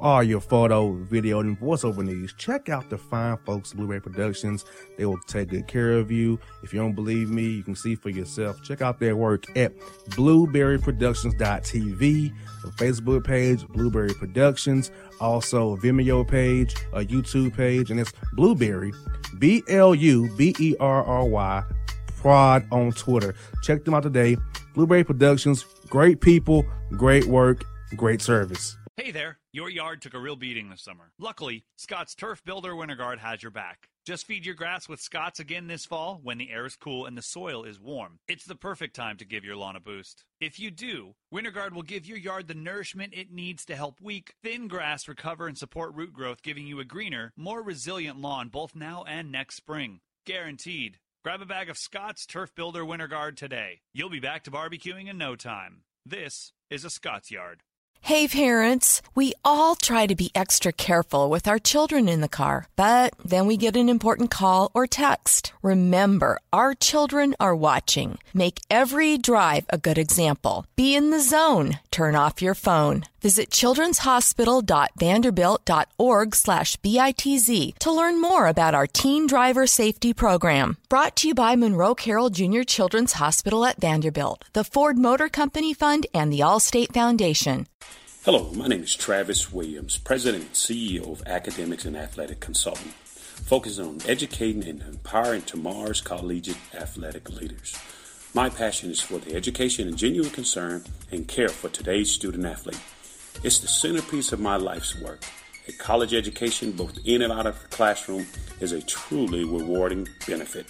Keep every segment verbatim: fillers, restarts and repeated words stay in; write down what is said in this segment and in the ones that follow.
For all your photo, video, and voiceover needs, check out the fine folks at Blueberry Productions. They will take good care of you. If you don't believe me, you can see for yourself. Check out their work at blueberry productions dot t v, the Facebook page, Blueberry Productions, also a Vimeo page, a YouTube page, and it's Blueberry, B L U B E R R Y, Prod on Twitter. Check them out today. Blueberry Productions, great people, great work, great service. Hey there, your yard took a real beating this summer. Luckily, Scott's Turf Builder Winter Guard has your back. Just feed your grass with Scott's again this fall when the air is cool and the soil is warm. It's the perfect time to give your lawn a boost. If you do, Winter Guard will give your yard the nourishment it needs to help weak, thin grass recover and support root growth, giving you a greener, more resilient lawn both now and next spring. Guaranteed. Grab a bag of Scott's Turf Builder Winter Guard today. You'll be back to barbecuing in no time. This is a Scott's Yard. Hey parents, we all try to be extra careful with our children in the car, but then we get an important call or text. Remember, our children are watching. Make every drive a good example. Be in the zone. Turn off your phone. Visit children's hospital dot vanderbilt dot org slash B I T Z to learn more about our teen driver safety program. Brought to you by Monroe Carroll Junior Children's Hospital at Vanderbilt, the Ford Motor Company Fund, and the Allstate Foundation. Hello, my name is Travis Williams, President and C E O of Academics and Athletic Consulting, focusing on educating and empowering tomorrow's collegiate athletic leaders. My passion is for the education and genuine concern and care for today's student athlete. It's the centerpiece of my life's work. A college education, both in and out of the classroom, is a truly rewarding benefit.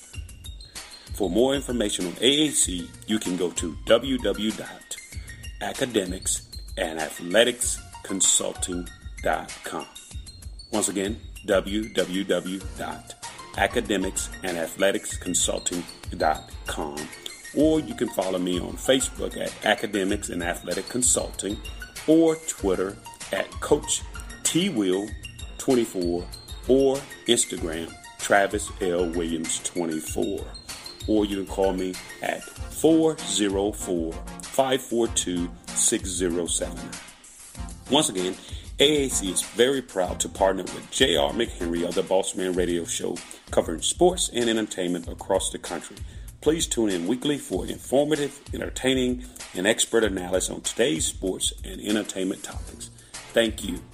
For more information on A A C, you can go to w w w dot academics and athletics consulting dot com. Once again, w w w dot academics and athletics consulting dot com. Or you can follow me on Facebook at Academics and Athletic Consulting, or Twitter at Coach T Will twenty-four, or Instagram Travis L Williams twenty-four. Or you can call me at four oh four, five four two, six oh seven nine. Once again, A A C is very proud to partner with J R McHenry of the Boss Man Radio Show, covering sports and entertainment across the country. Please tune in weekly for informative, entertaining, and expert analysis on today's sports and entertainment topics. Thank you.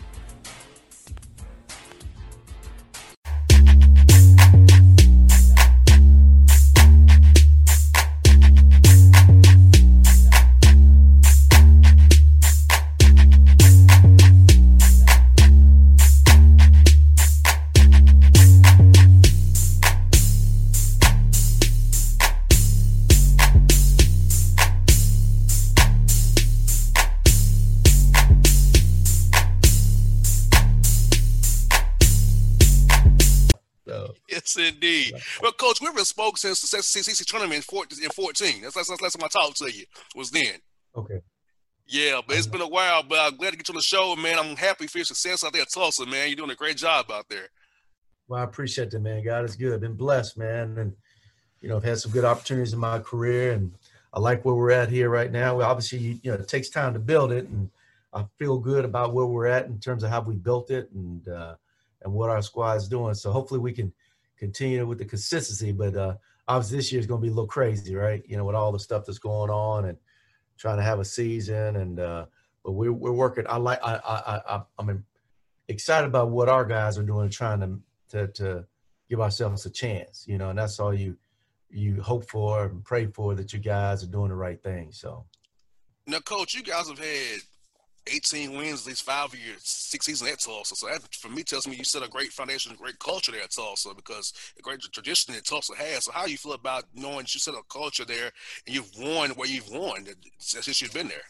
Indeed. Well, Coach, we've been spoke since the C C C tournament in fourteen. That's last, last time I talked to you was then. Okay. Yeah, but it's been a while, but I'm glad to get you on the show, man. I'm happy for your success out there at Tulsa, man. You're doing a great job out there. Well, I appreciate that, man. God is good. Been blessed, man. And, you know, I've had some good opportunities in my career, and I like where we're at here right now. Well, obviously, you know, it takes time to build it, and I feel good about where we're at in terms of how we built it and uh, and what our squad is doing. So hopefully we can continue with the consistency, but uh, obviously this year is going to be a little crazy, right? You know, with all the stuff that's going on and trying to have a season, and uh, but we're we're working. I like I I I I'm excited about what our guys are doing, trying to to to give ourselves a chance, you know, and that's all you you hope for and pray for, that you guys are doing the right thing. So now, Coach, you guys have had eighteen wins, at least five of your six seasons at Tulsa. So that, for me, tells me you set a great foundation, a great culture there at Tulsa, because a great tradition that Tulsa has. So how do you feel about knowing that you set a culture there and you've won where you've won since you've been there?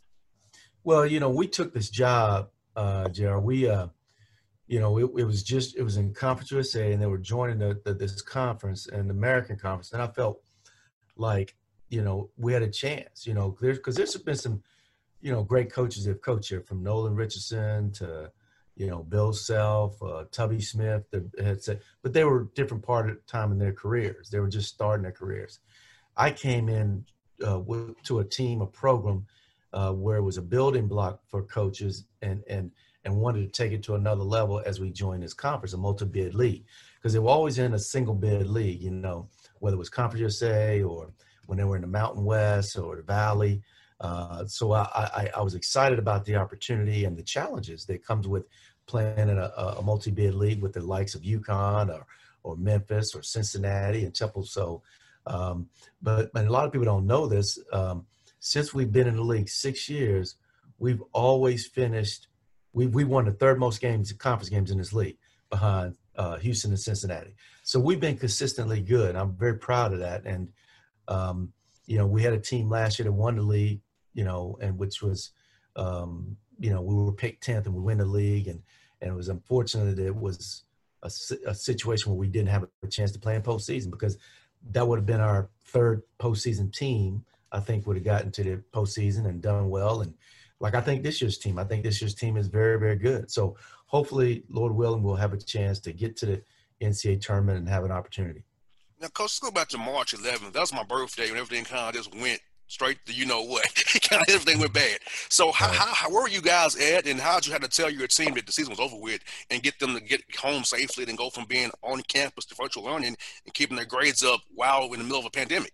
Well, you know, we took this job, uh, J R. We, uh, you know, it, it was just, it was in Conference U S A, and they were joining the, the, this conference and the American Conference. And I felt like, you know, we had a chance, you know, because there's been some, you know, great coaches that have coached here, from Nolan Richardson to, you know, Bill Self, uh, Tubby Smith, that had said, but they were different part of the time in their careers. They were just starting their careers. I came in uh, with, to a team, a program uh, where it was a building block for coaches, and and and wanted to take it to another level as we joined this conference, a multi-bid league, because they were always in a single bid league, you know, whether it was Conference U S A or when they were in the Mountain West or the Valley. Uh, so I, I, I was excited about the opportunity and the challenges that comes with playing in a, a multi-bid league with the likes of UConn or, or Memphis or Cincinnati and Temple. So, um, but, but a lot of people don't know this. Um, since we've been in the league six years, we've always finished, we we won the third most games, conference games in this league behind uh, Houston and Cincinnati. So we've been consistently good. I'm very proud of that. And, um, you know, we had a team last year that won the league, you know, and which was, um, you know, we were picked tenth and we win the league. And, and it was unfortunate that it was a, a situation where we didn't have a chance to play in postseason, because that would have been our third postseason team. I think would have gotten to the postseason and done well. And like, I think this year's team, I think this year's team is very, very good. So hopefully, Lord willing, we'll have a chance to get to the N C double A tournament and have an opportunity. Now, Coach, let's go back to March eleventh. That was my birthday when everything kind of just went straight to you know what. Kind of everything went bad. So how, how, how where were you guys at, and how did you have to tell your team that the season was over with and get them to get home safely and go from being on campus to virtual learning and keeping their grades up while in the middle of a pandemic?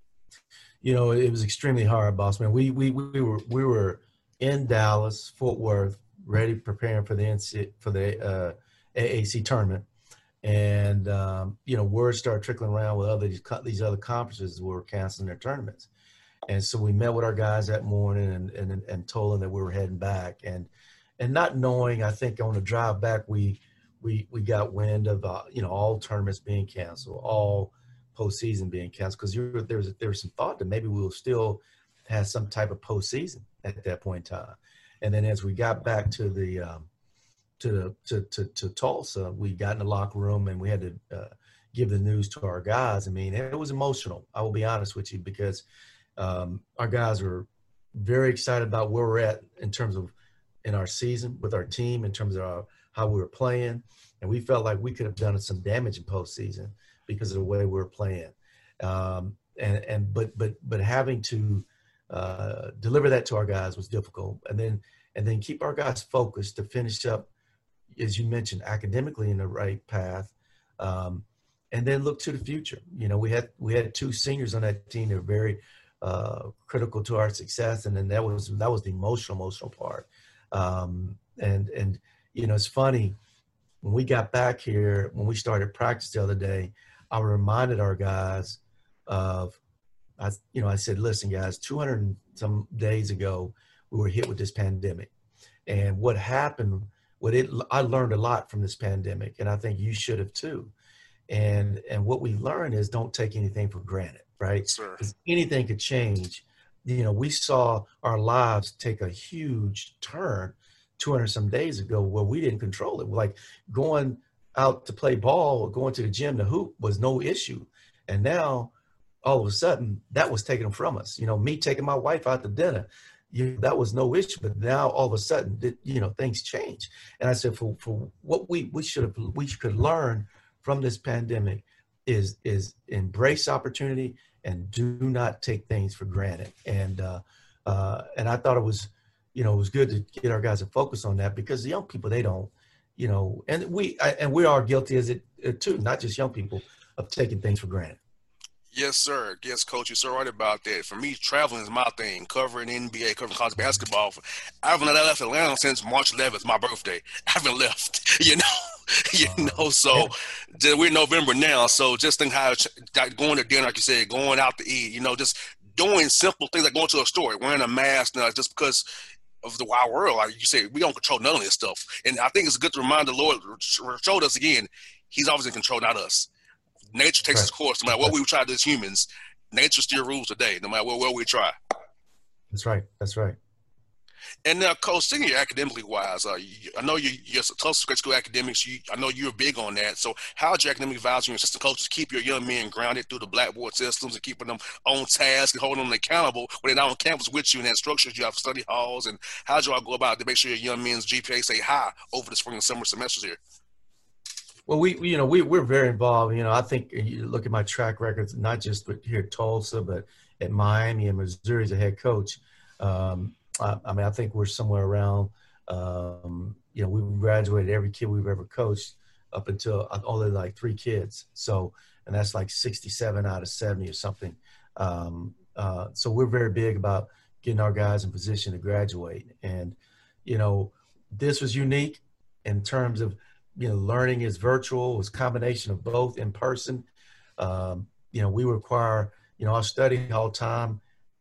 You know, it was extremely hard, boss man. We we we were we were in Dallas, Fort Worth, ready preparing for the N C for the uh, A A C tournament, and um, you know, word started trickling around with other these, these other conferences were canceling their tournaments, and so we met with our guys that morning and and and told them that we were heading back, and and not knowing, I think on the drive back we we we got wind of uh, you know, all tournaments being canceled, all postseason being canceled, because there was there was some thought that maybe we will still have some type of postseason at that point in time. And then as we got back to the um, to the to, to to Tulsa, we got in the locker room and we had to uh, give the news to our guys. I mean, it was emotional. I will be honest with you, because um, our guys were very excited about where we're at in terms of in our season with our team, in terms of our, how we were playing, and we felt like we could have done some damage in postseason because of the way we were playing. Um, and, and, but, but, but having to uh, deliver that to our guys was difficult. And then, and then keep our guys focused to finish up, as you mentioned, academically in the right path. Um, and then look to the future. You know, we had, we had two seniors on that team that were very uh, critical to our success. And then that was, that was the emotional, emotional part. Um, and, and, you know, it's funny, when we got back here, when we started practice the other day, I reminded our guys of, I, you know, I said, listen, guys, two hundred and some days ago, we were hit with this pandemic. And what happened, what it, I learned a lot from this pandemic, and I think you should have too. And and what we learned is don't take anything for granted, right? Sure. Because anything could change. You know, we saw our lives take a huge turn two hundred some days ago where we didn't control it. Like going out to play ball or going to the gym to hoop was no issue. And now all of a sudden that was taken from us. You know, me taking my wife out to dinner, you, that was no issue. But now all of a sudden, you know, things change. And I said, for, for what we, we should have, we could learn from this pandemic is, is embrace opportunity and do not take things for granted. And, uh, uh, and I thought it was, you know, it was good to get our guys to focus on that, because the young people, they don't, you know, and we and we are guilty as it too, not just young people, of taking things for granted. Yes, sir. Yes, Coach, you're so right about that. For me, traveling is my thing. Covering N B A, covering college basketball. I haven't left Atlanta since March eleventh, my birthday. I haven't left, you know. you know, so we're in November now. So just think how going to dinner, like you said, going out to eat, you know, just doing simple things like going to a store, wearing a mask, you know, just because of the wild world. Like you said, we don't control none of this stuff. And I think it's good to remind the Lord, showed us again, he's always in control, not us. Nature takes right. its course. No matter what we try to do as humans, nature still rules today, no matter where, where we try. That's right. That's right. And now, Coach, thinking academically wise, uh, you, I know you, you're Tulsa Great School academics. You, I know you're big on that. So, how do your academic advisors and assistant coaches keep your young men grounded through the blackboard systems and keeping them on task and holding them accountable when they're not on campus with you and have structures? You have study halls, and how do y'all go about to make sure your young men's G P A stay high over the spring and summer semesters here? Well, we, you know, we we're very involved. You know, I think you look at my track records, not just here at Tulsa, but at Miami and Missouri as a head coach. Um, I, I mean, I think we're somewhere around Um, you know, we graduated every kid we've ever coached up until only like three kids. So, and that's like sixty-seven out of seventy or something. Um, uh, so we're very big about getting our guys in position to graduate. And, you know, this was unique in terms of, you know, learning is virtual, it was a combination of both in person. Um, you know, we require, you know, our study hall time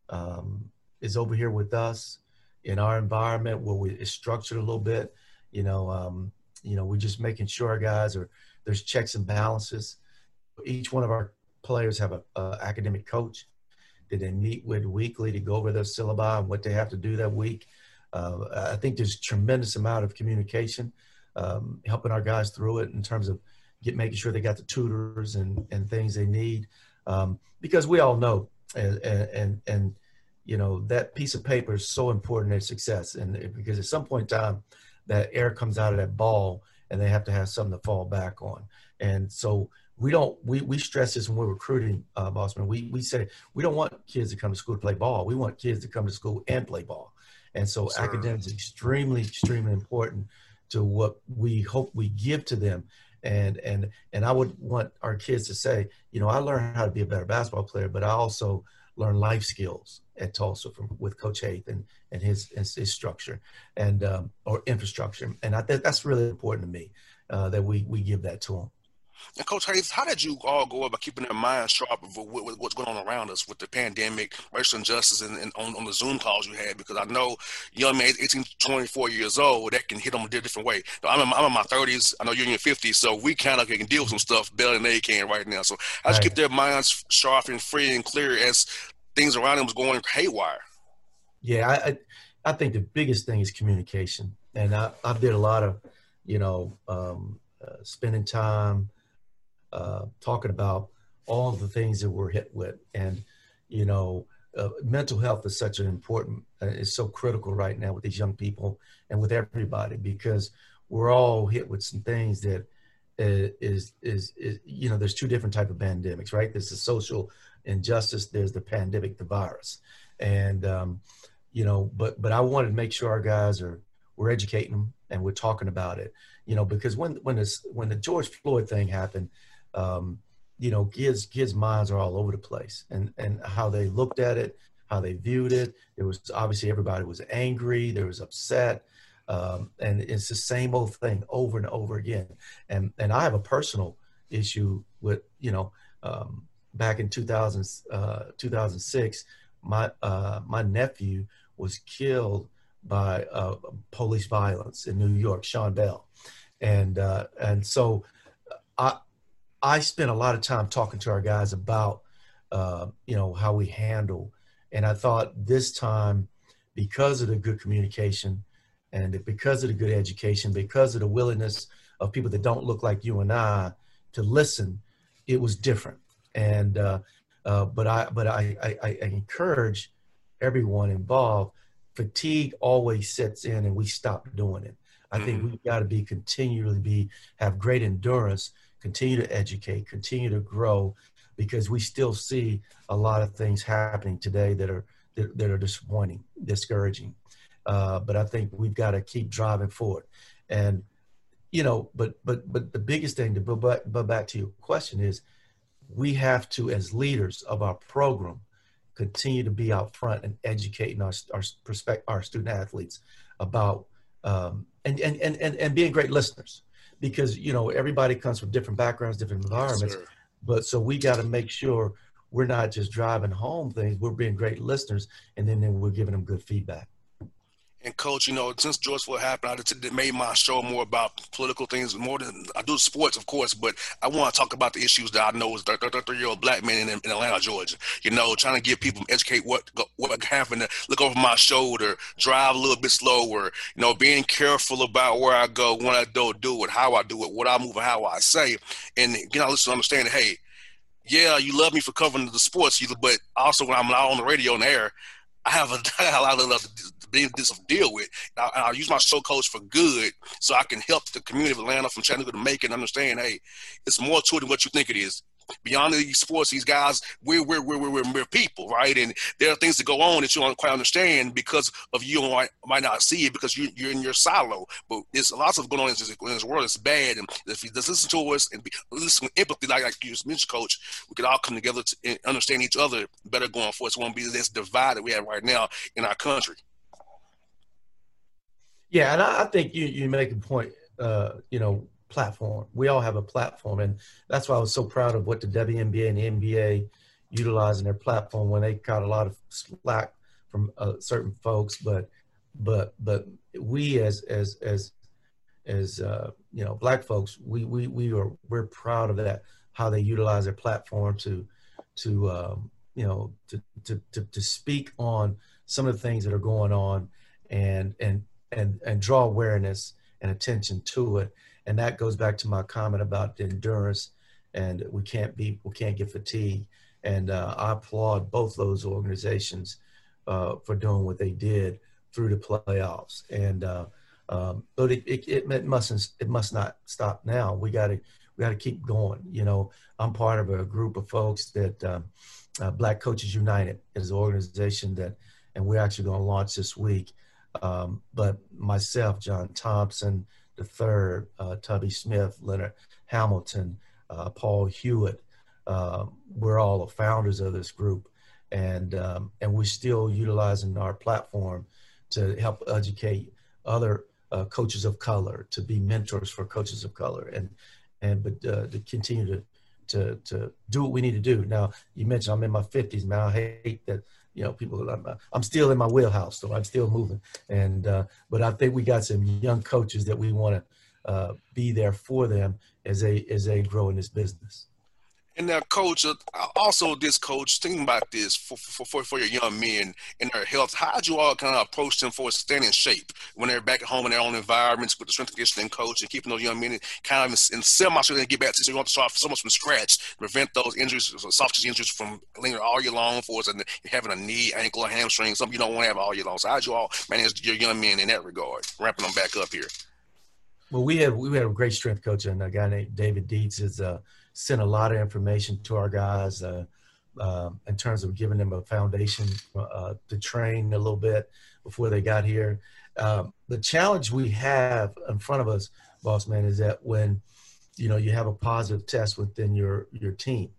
um, is over here with us in our environment where we, it's structured a little bit. You know, um, you know, we're just making sure our guys are, there's checks and balances. Each one of our players have a, a academic coach that they meet with weekly to go over their syllabi and what they have to do that week. Uh, I think there's a tremendous amount of communication, um, helping our guys through it in terms of get making sure they got the tutors and, and things they need. Um, because we all know, and, and, and, you know, that piece of paper is so important in success. And it, because at some point in time, that air comes out of that ball and they have to have something to fall back on. And so we don't, we, we stress this when we're recruiting, uh, Bossman. We, we say, we don't want kids to come to school to play ball. We want kids to come to school and play ball. And so sure. Academics is extremely, extremely important to what we hope we give to them. And, and, and I would want our kids to say, you know, I learned how to be a better basketball player, but I also learned life skills at Tulsa from with Coach Haith and, and his, his, his structure and, um, or infrastructure. And I think that's really important to me, uh, that we, we give that to them. And Coach Haith, how did you all go about keeping their minds sharp with, with, with what's going on around us with the pandemic, racial injustice, and, and on, on the Zoom calls you had? Because I know young men, eighteen, twenty-four years old, that can hit them a different way. I'm in, I'm in my thirties. I know you're in your fifties, so we kind of can deal with some stuff better than they can right now. So how did right. you keep their minds sharp and free and clear as things around them was going haywire? Yeah, I, I, I think the biggest thing is communication. And I, I did a lot of, you know, um, uh, spending time, Uh, talking about all of the things that we're hit with. And, you know, uh, mental health is such an important, uh, it's so critical right now with these young people and with everybody, because we're all hit with some things that uh, is, is, is, you know, there's two different types of pandemics, right? There's the social injustice, there's the pandemic, the virus. And, um, you know, but, but I wanted to make sure our guys are, we're educating them and we're talking about it, you know, because when, when this, when the George Floyd thing happened, Um, you know, kids, kids' minds are all over the place, and, and how they looked at it, how they viewed it. There was obviously everybody was angry, there was upset, um, and it's the same old thing over and over again. And and I have a personal issue with, you know, um, back in two thousand, uh, two thousand six, my uh, my nephew was killed by uh, police violence in New York, Sean Bell, and uh, and so I. I spent a lot of time talking to our guys about, uh, you know, how we handle. And I thought this time, because of the good communication and because of the good education, because of the willingness of people that don't look like you and I to listen, it was different. And, uh, uh, but I, but I, I, I encourage everyone involved. Fatigue always sets in and we stop doing it. I mm-hmm. think we've got to be continually be, have great endurance, continue to educate, continue to grow, because we still see a lot of things happening today that are that, that are disappointing, discouraging. Uh, but I think we've got to keep driving forward. And, you know, but but but the biggest thing to go back, but back to your question is, we have to, as leaders of our program, continue to be out front and educating our our prospect our student athletes about um, and, and and and and being great listeners. Because, you know, everybody comes from different backgrounds, different environments. Yes, but so we got to make sure we're not just driving home things. We're being great listeners, and then, then we're giving them good feedback. And Coach, you know, since George Floyd happened, I just made my show more about political things, more than I do sports, of course, but I want to talk about the issues that I know as a thirty-three-year-old black man in, in Atlanta, Georgia. You know, trying to give people, educate what what happened, to look over my shoulder, drive a little bit slower, you know, being careful about where I go, when I don't do it, how I do it, what I move, and how I say. And, you know, listen, understand that, hey, yeah, you love me for covering the sports, but also when I'm out on the radio and the air, I have a, I have a lot of love to this deal with. I, I'll use my show coach for good so I can help the community of Atlanta from Chattanooga to make it understand, hey, it's more to it than what you think it is. beyond these sports, these guys, we're we're we're we're, we're people, right? And there are things that go on that you don't quite understand because of you might, might not see it because you, you're in your silo. But there's lots of going on in this, in this world that's bad. And if you just listen to us and be, listen with empathy, like, like you just mentioned, Coach, we could all come together to understand each other better going forward. So it won't be this divide that we have right now in our country. Yeah, and I, I think you you make a point, uh, you know, platform. We all have a platform, and that's why I was so proud of what the W N B A and the N B A utilizing their platform when they caught a lot of slack from uh, certain folks. But but but we as as as as uh, you know, Black folks, we we we are we're proud of that, how they utilize their platform to to um, you know to, to to to speak on some of the things that are going on and and and and draw awareness and attention to it. And that goes back to my comment about the endurance, and we can't be, we can't get fatigued. And uh, I applaud both those organizations uh, for doing what they did through the playoffs. And uh, um, but it, it, it mustn't, it must not stop now. We got to, we got to keep going. You know, I'm part of a group of folks that um, uh, Black Coaches United is an organization that, and we're actually going to launch this week. Um, but myself, John Thompson the third, uh, Tubby Smith, Leonard Hamilton, uh, Paul Hewitt, uh, we're all the founders of this group, and um, and we're still utilizing our platform to help educate other uh, coaches of color, to be mentors for coaches of color, and and but uh, to continue to to to do what we need to do. Now, you mentioned I'm in my fifties, man. I hate that. You know, people, I'm, I'm still in my wheelhouse, so I'm still moving. And, uh, but I think we got some young coaches that we want to uh, be there for them as they, as they grow in this business. And now, Coach, uh, also this coach, thinking about this for, for, for, for your young men and their health, how do you all kind of approach them for staying in shape when they're back at home in their own environments with the strength and conditioning coach and keeping those young men kind of in, in semi-shape and get back to, so you want to start so much from scratch, prevent those injuries, soft tissue injuries from lingering all year long for us, and having a knee, ankle, or hamstring, something you don't want to have all year long. So how do you all manage your young men in that regard, ramping them back up here? Well, we have we had a great strength coach, and a guy named David Dietz has uh, sent a lot of information to our guys uh, uh, in terms of giving them a foundation uh, to train a little bit before they got here. Um, the challenge we have in front of us, boss man, is that when you know you have a positive test within your your team,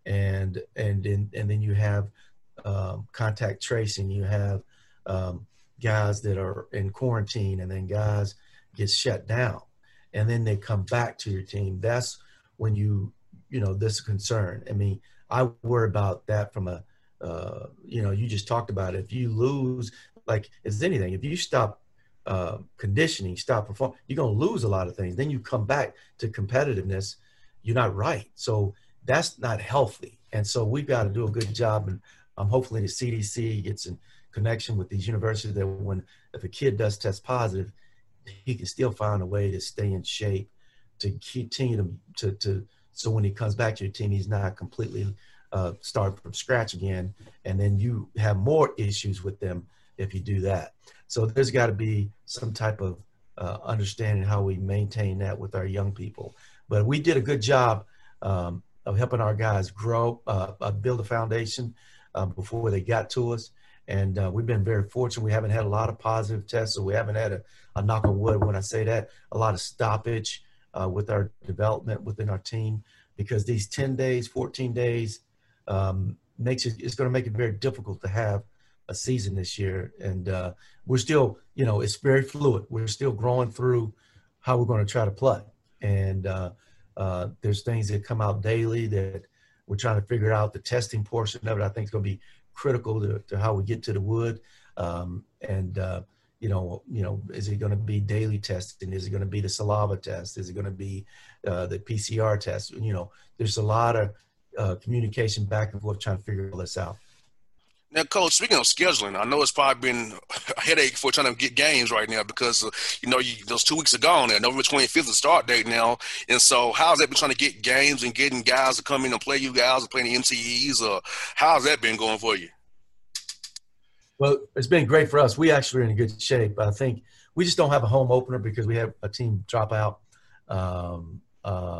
and and then and then you have um, contact tracing, you have um, guys that are in quarantine, and then guys get shut down, and then they come back to your team. That's when you, you know, this is a concern. I mean, I worry about that from a, uh, you know, you just talked about it. If you lose, like it's anything, if you stop uh, conditioning, stop performing, you're going to lose a lot of things. Then you come back to competitiveness, you're not right. So that's not healthy. And so we've got to do a good job. And um, hopefully the C D C gets in connection with these universities that when, if a kid does test positive, he can still find a way to stay in shape, to continue to, to, to so when he comes back to your team, he's not completely uh, starting from scratch again. And then you have more issues with them if you do that. So there's got to be some type of uh, understanding how we maintain that with our young people. But we did a good job um, of helping our guys grow, uh, uh, build a foundation uh, before they got to us. And uh, we've been very fortunate. We haven't had a lot of positive tests, so we haven't had a, a knock on wood when I say that, a lot of stoppage uh, with our development within our team, because these ten days, fourteen days um, makes it, it's going to make it very difficult to have a season this year. And uh, we're still, you know, it's very fluid. We're still growing through how we're going to try to play. And uh, uh, there's things that come out daily that we're trying to figure out. The testing portion of it, I think, is going to be critical to, to how we get to the wood. Um, and, uh, you know, you know, is it going to be daily testing? Is it going to be the saliva test? Is it going to be uh, the P C R test? You know, there's a lot of uh, communication back and forth trying to figure all this out. Now, Coach, speaking of scheduling, I know it's probably been a headache for trying to get games right now because, uh, you know, you, those two weeks are gone now. November twenty-fifth is the start date now. And so how's that been trying to get games and getting guys to come in and play you guys and play the M C Es? Or how's that been going for you? Well, it's been great for us. We actually are in good shape. I think we just don't have a home opener because we have a team drop out. Um, uh,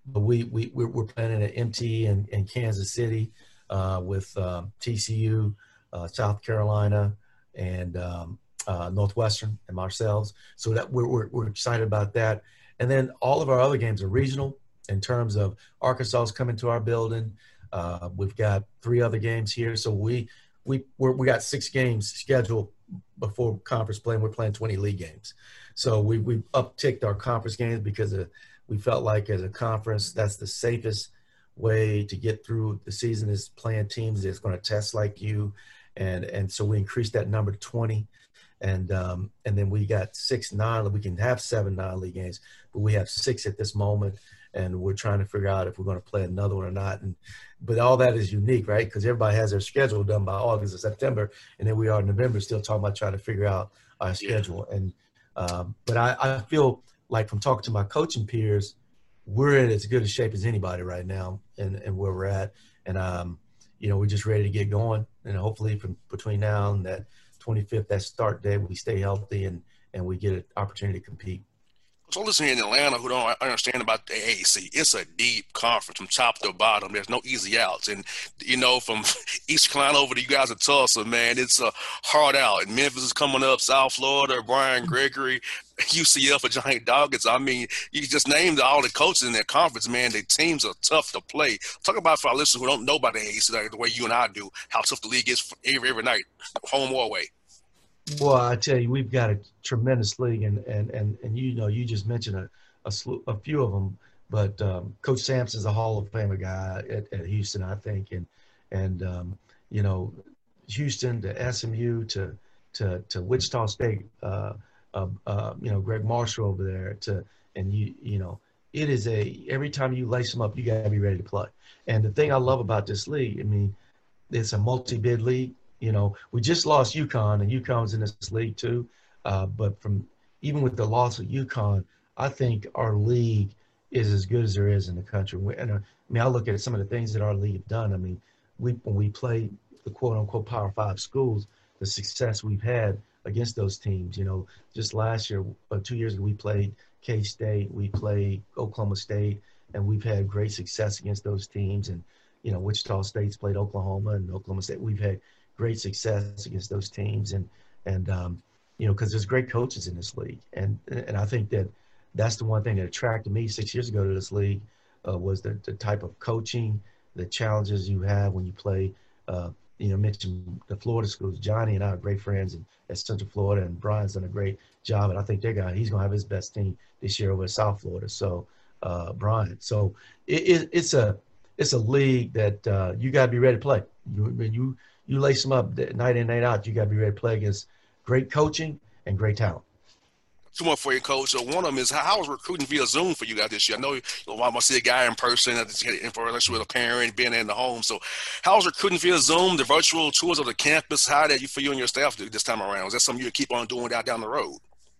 but we we we're, we're planning at M T in, in Kansas City uh, with um, T C U, uh, South Carolina, and um, uh, Northwestern and ourselves. So that we're, we're we're excited about that. And then all of our other games are regional in terms of Arkansas is coming to our building. Uh, we've got three other games here, so we we we're, we got six games scheduled before conference play, and we're playing twenty league games. So we we upticked our conference games because of, we felt like as a conference that's the safest way to get through the season is playing teams that's going to test like you, and and so we increased that number to twenty, and um, and then we got six non. We can have seven non-league games, but we have six at this moment. And we're trying to figure out if we're going to play another one or not. And but all that is unique, right? Because everybody has their schedule done by August or September, and then we are in November still talking about trying to figure out our schedule. And um, but I, I feel like from talking to my coaching peers, we're in as good a shape as anybody right now, and, and where we're at. And um, you know, we're just ready to get going. And hopefully, from between now and that twenty-fifth, that start day, we stay healthy and and we get an opportunity to compete. So listen, here in Atlanta, who don't understand about the A A C, it's a deep conference from top to bottom. There's no easy outs. And, you know, from East Carolina over to you guys at Tulsa, man, it's a hard out. And Memphis is coming up, South Florida, Brian Gregory, U C F, a Giant Doggets. I mean, you just named all the coaches in that conference, man. The teams are tough to play. Talk about for our listeners who don't know about the A A C, like the way you and I do, how tough the league is every, every night, home or away. Well, I tell you, we've got a tremendous league, and and and, and you know, you just mentioned a a, slew, a few of them, but um, Coach Sampson's a Hall of Famer guy at, at Houston, I think, and and um, you know, Houston to S M U to to to Wichita State, uh, uh, uh, you know, Greg Marshall over there to, and you you know, it is a every time you lace them up, you got to be ready to play. And the thing I love about this league, I mean, it's a multi-bid league. You know, we just lost UConn, and UConn's in this league too. Uh, but from even with the loss of UConn, I think our league is as good as there is in the country. And uh, I mean, I look at some of the things that our league have done. I mean, we when we play the quote unquote Power Five schools, the success we've had against those teams. You know, just last year, uh, two years ago, we played K-State, we played Oklahoma State, and we've had great success against those teams. And you know, Wichita State's played Oklahoma, and Oklahoma State. We've had great success against those teams, and and um, you know, because there's great coaches in this league, and and I think that that's the one thing that attracted me six years ago to this league uh, was the, the type of coaching, the challenges you have when you play. Uh, you know, mentioned the Florida schools. Johnny and I are great friends in, at Central Florida, and Brian's done a great job, and I think they're gonna he's gonna have his best team this year over at South Florida. So uh, Brian, so it, it, it's a it's a league that uh, you gotta be ready to play. You you you lace them up night in, night out. You got to be ready to play against great coaching and great talent. Two more for you, Coach. So one of them is, how was recruiting via Zoom for you guys this year? I know you know, I must see a guy in person, information with a parent, being in the home. So how was recruiting via Zoom, the virtual tours of the campus? How did you for you and your staff do this time around? Is that something you keep on doing out down the road?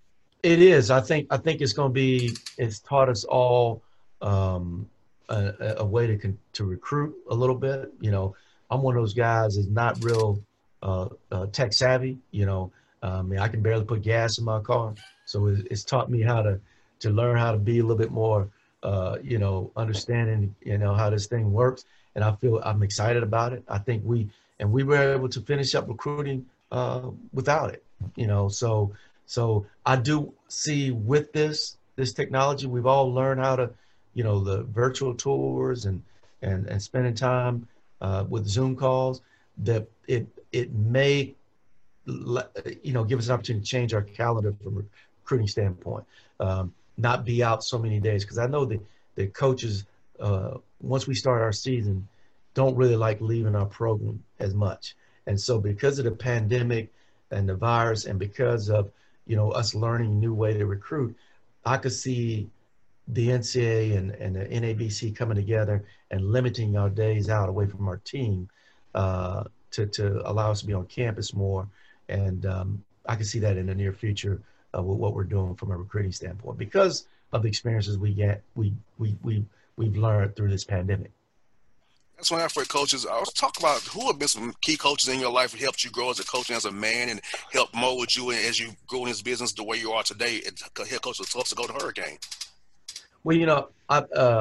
It is. I think I think it's going to be, it's taught us all um, a, a way to con- to recruit a little bit. You know, I'm one of those guys that's not real uh, uh, tech savvy. You know, I mean, I can barely put gas in my car. So it, it's taught me how to, to learn how to be a little bit more, uh, you know, understanding, you know, how this thing works. And I feel I'm excited about it. I think we, and we were able to finish up recruiting uh, without it, you know. So, so I do see with this, this technology, we've all learned how to, you know, the virtual tours and, and, and spending time uh, with Zoom calls, that it, it may, you know, give us an opportunity to change our calendar from a recruiting standpoint, um, not be out so many days. Because I know that the coaches, uh, once we start our season, don't really like leaving our program as much. And so because of the pandemic and the virus, and because of, you know, us learning a new way to recruit, I could see the N C A A and, and the N A B C coming together and limiting our days out away from our team uh, to, to allow us to be on campus more. And um, I can see that in the near future uh, with what we're doing from a recruiting standpoint because of the experiences we get, we we we we've learned through this pandemic. That's one for coaches. I was talking about who have been some key coaches in your life who helped you grow as a coach and as a man, and helped mold you as you grow in this business the way you are today. And head coach of the Tulsa Golden Hurricane. Well, you know, I, uh,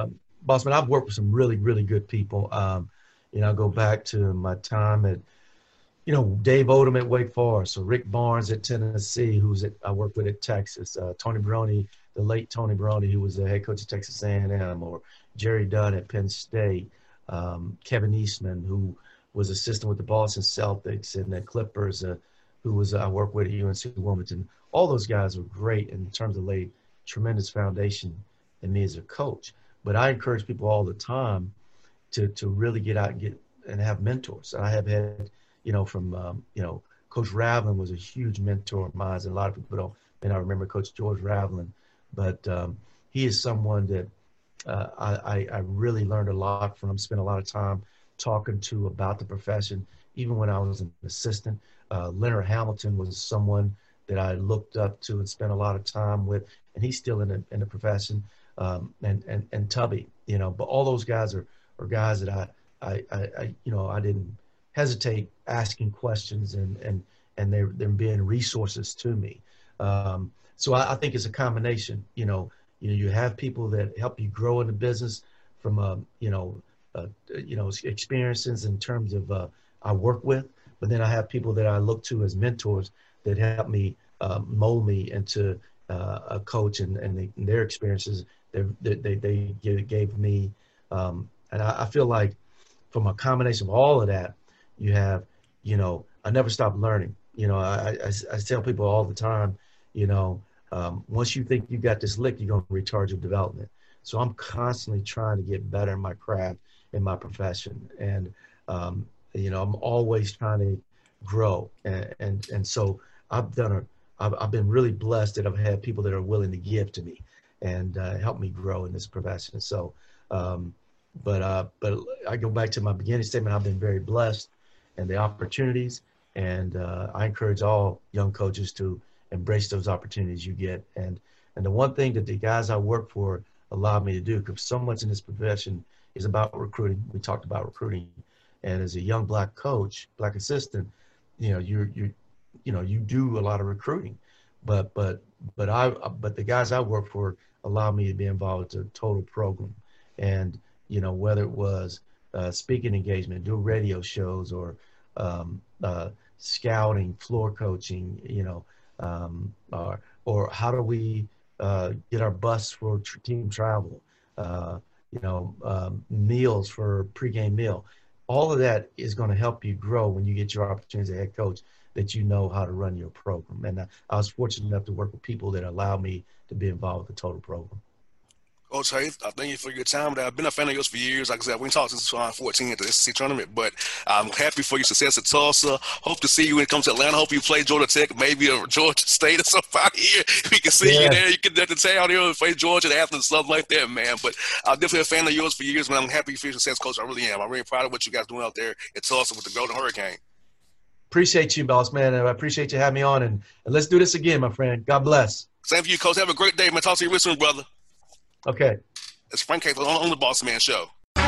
boss man, I've worked with some really, really good people. Um, you know, I go back to my time at, you know, Dave Odom at Wake Forest, or Rick Barnes at Tennessee, who's at, I worked with at Texas, uh, Tony Barone, the late Tony Barone, who was the head coach of Texas A and M, or Jerry Dunn at Penn State, um, Kevin Eastman, who was assistant with the Boston Celtics, and the Clippers, uh, who was uh, I worked with at U N C Wilmington. All those guys were great in terms of laid tremendous foundation in me as a coach. But I encourage people all the time to to really get out and get and have mentors. I have had, you know, from um, you know, Coach Ravlin was a huge mentor of mine, and a lot of people don't may not remember Coach George Ravlin, but um, he is someone that uh, I, I really learned a lot from. Spent a lot of time talking to about the profession, even when I was an assistant. Uh, Leonard Hamilton was someone that I looked up to and spent a lot of time with, and he's still in the, in the profession. Um, and, and, and Tubby, you know, but all those guys are, are guys that I, I, I, I, you know, I didn't hesitate asking questions, and, and, and they're, they're being resources to me. Um, so I, I think it's a combination, you know, you know, you have people that help you grow in the business from, um, you know, uh, you know, experiences in terms of uh, I work with, but then I have people that I look to as mentors that help me uh, mold me into uh, a coach, and, and, they, and their experiences they they, they gave me. Um, and I, I feel like from a combination of all of that, you have, you know, I never stop learning. You know, I, I, I tell people all the time, you know, um, once you think you got this lick, you're going to retard your development. So I'm constantly trying to get better in my craft, in my profession. And, um, you know, I'm always trying to grow. And, and, and so I've done a, I've, I've been really blessed that I've had people that are willing to give to me and uh, help me grow in this profession. So, um, but, uh, but I go back to my beginning statement. I've been very blessed and the opportunities. And uh, I encourage all young coaches to embrace those opportunities you get. And, and the one thing that the guys I work for allow me to do, because so much in this profession is about recruiting. We talked about recruiting. And as a young black coach, black assistant, you know, you're, you you know, you do a lot of recruiting, but, but, but I, but the guys I work for allow me to be involved with the total program. And, you know, whether it was uh, speaking engagement, do radio shows, or um, uh, scouting, floor coaching, you know, um, or, or how do we uh, get our bus for tr- team travel, uh, you know, um, meals for pregame meal. All of that is going to help you grow when you get your opportunity as a head coach, that you know how to run your program. And I, I was fortunate enough to work with people that allow me to be involved with the total program. Coach Haith, I thank you for your time. I've been a fan of yours for years. Like I said, we talked since twenty fourteen at the S E C tournament, but I'm happy for your success at Tulsa. Hope to see you when it comes to Atlanta. Hope you play Georgia Tech, maybe a Georgia State or something out here. We can see yeah. you there. You can get to town here and play Georgia and Athens, something like that, man. But I'm definitely a fan of yours for years, man. I'm happy for your success, Coach. I really am. I'm really proud of what you guys doing out there at Tulsa with the Golden Hurricane. Appreciate you, boss, man. I appreciate you having me on, and, and let's do this again, my friend. God bless. Same for you, Coach. Have a great day, man. Talk to you real soon, brother. Okay. It's Frank Haith on, on the Boss Man Show.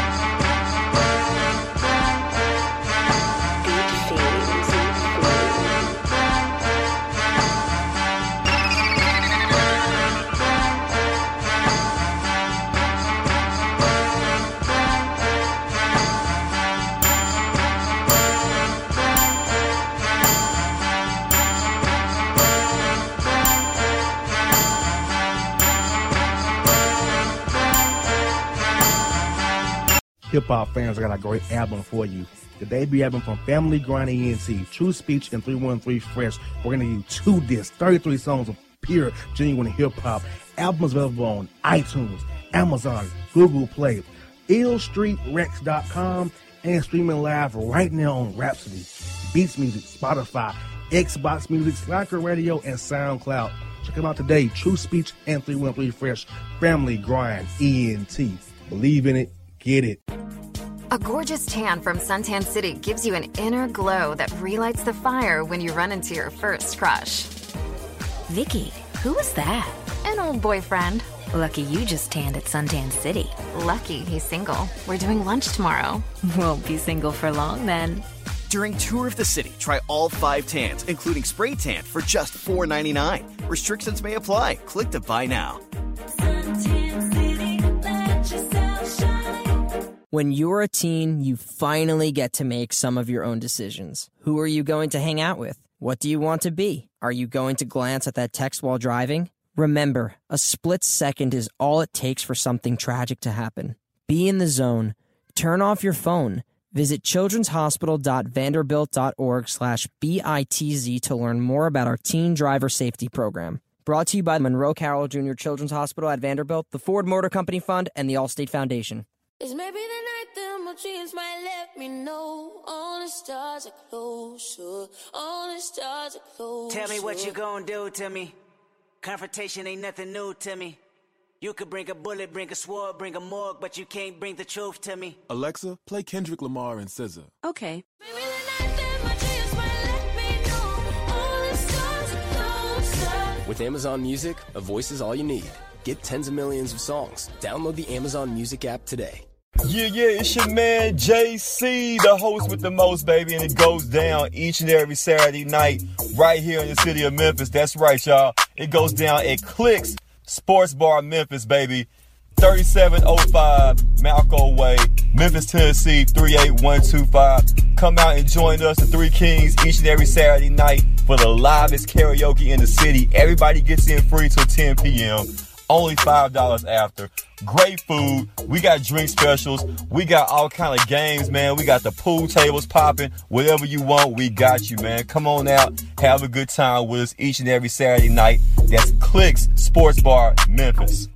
Hip-hop fans, I got a great album for you. The debut album from Family Grind E N T, True Speech and three one three Fresh. We're going to give you two discs, thirty-three songs of pure, genuine hip-hop. Albums available on iTunes, Amazon, Google Play, ill street rex dot com, and streaming live right now on Rhapsody, Beats Music, Spotify, Xbox Music, Slacker Radio, and SoundCloud. Check them out today. True Speech and three one three Fresh. Family Grind E N T. Believe in it. Get it. A gorgeous tan from Suntan City gives you an inner glow that relights the fire when you run into your first crush. Vicky, who was that? An old boyfriend. Lucky you just tanned at Suntan City. Lucky he's single. We're doing lunch tomorrow. Won't be single for long then. During Tour of the City, try all five tans, including spray tan, for just four ninety-nine. Restrictions may apply. Click to buy now. Suntan City, let yourself shine. When you're a teen, you finally get to make some of your own decisions. Who are you going to hang out with? What do you want to be? Are you going to glance at that text while driving? Remember, a split second is all it takes for something tragic to happen. Be in the zone. Turn off your phone. Visit childrenshospital.vanderbilt.org slash BITZ to learn more about our teen driver safety program. Brought to you by Monroe Carroll Junior Children's Hospital at Vanderbilt, the Ford Motor Company Fund, and the Allstate Foundation. It's maybe the night that my dreams might let me know. All the stars are closer. All the stars are closer. Tell me what you gonna do to me. Confrontation ain't nothing new to me. You could bring a bullet, bring a sword, bring a morgue, but you can't bring the truth to me. Alexa, play Kendrick Lamar and S Z A. Okay. Maybe the night that my dreams might let me know. All the stars are closer. With Amazon Music, a voice is all you need. Get tens of millions of songs. Download the Amazon Music app today. Yeah, yeah, it's your man J C, the host with the most, baby, and it goes down each and every Saturday night right here in the city of Memphis. That's right, y'all. It goes down at Clicks Sports Bar Memphis, baby. thirty-seven oh five Malco Way, Memphis, Tennessee, three eight one two five. Come out and join us, the Three Kings, each and every Saturday night for the livest karaoke in the city. Everybody gets in free till ten p.m. Only five dollars after. Great food. We got drink specials. We got all kind of games, man. We got the pool tables popping. Whatever you want, we got you, man. Come on out. Have a good time with us each and every Saturday night. That's Clicks Sports Bar, Memphis.